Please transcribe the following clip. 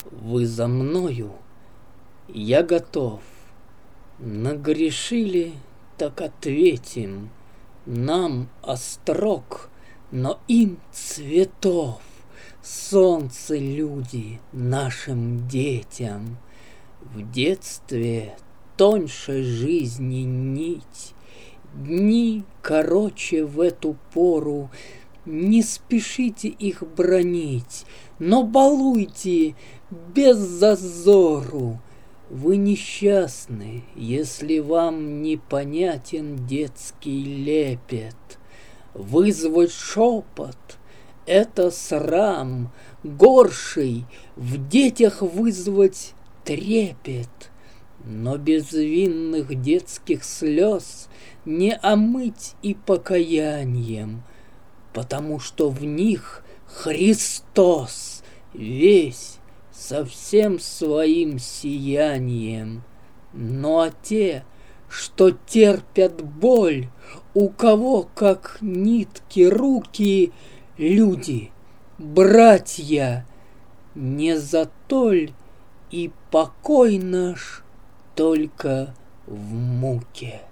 Вы за мною, я готов. Нагрешили, так ответим. Нам острог, но им цветов. Солнце люди нашим детям. В детстве тоньше жизни нить. Дни короче в эту пору. Не спешите их бранить, но балуйте без зазору. Вы несчастны, если вам непонятен детский лепет. Вызвать шепот — это срам, горший в детях вызвать трепет. Но безвинных детских слез не омыть и покаянием, потому что в них Христос весь со всем своим сиянием. Ну а те, что терпят боль, у кого как нитки руки, люди, братья, не затоль и покой наш только в муке.